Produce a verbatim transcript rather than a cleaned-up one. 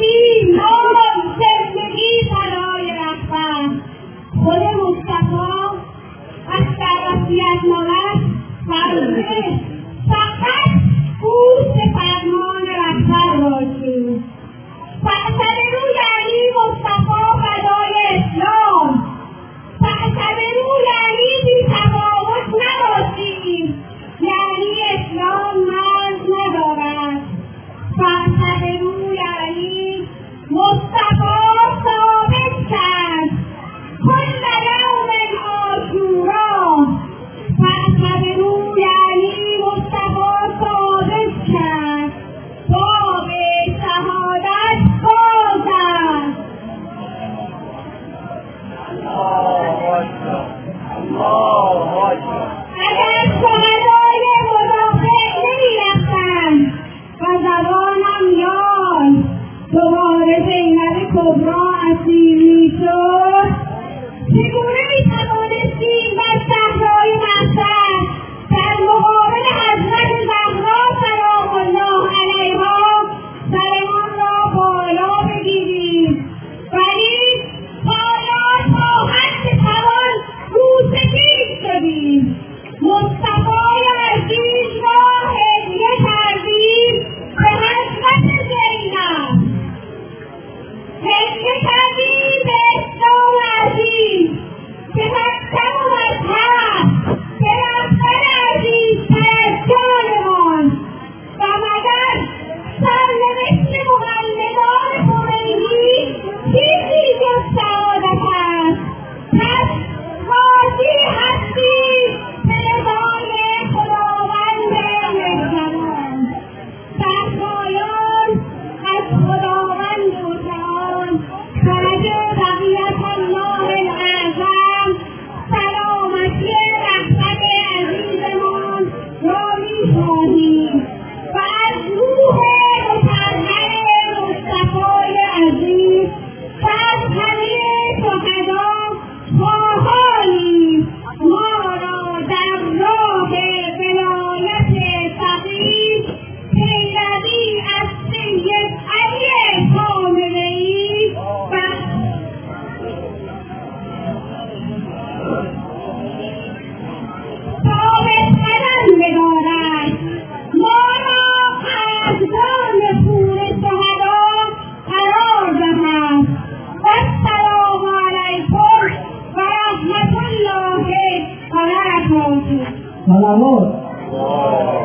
هستی نام زندگی برای رهبر خود مصطفی از بررسیت نامش فرموده فقط گوش به فرمان رهبر باشید. فاعتبروا یعنی مصطفی فدای اسلام، فاعتبروا یعنی بی‌تفاوت نباشید، یعنی اسلام مرز ندارد. فاعتبروا یعنی مصطفی ثابت کرد کل یوم عاشورا. فاعتبروا یعنی مصطفی ثابت کرد باب شهادت باز است. اگر شهدای مدافع نمی‌رفتند و زبانم یاد دوباره زینب کبری اسیر می‌شد، چگونه می‌توانستیم بر صحرای محشر در مقابل حضرت زهرا سلام الله علیها سرمان را بالا بگیریم؟ ولی حالا تا حد توان روسپید شدیم. مصطفی عزیز را هدیه کردیم به حضرت زینب، هدیه کردیم به اسلام عزیز، به مکتب و مذهب، به رهبر عزیزتر از جانمان. و مگر سرنوشت مقلدان خمینی چیزی جز سعادت است؟ پس راضی هستیم به رضای خداوند مهربان. صحرایان از خداوند متعال خرج بقیت الله الاعظم سلامتی رهبر عزیزمان را می‌خواهیم و از روح مطهر مصطفی عزیز و از همه شهدا خواهانیم ما را در راه ولایت فقیه پیروی از سید علی خامنه‌ای و ثابت قدم بدارد. ما را قدردان پور شهدا قرار دهد. و السلام علیکم و رحمت الله و برکاته. سلامات.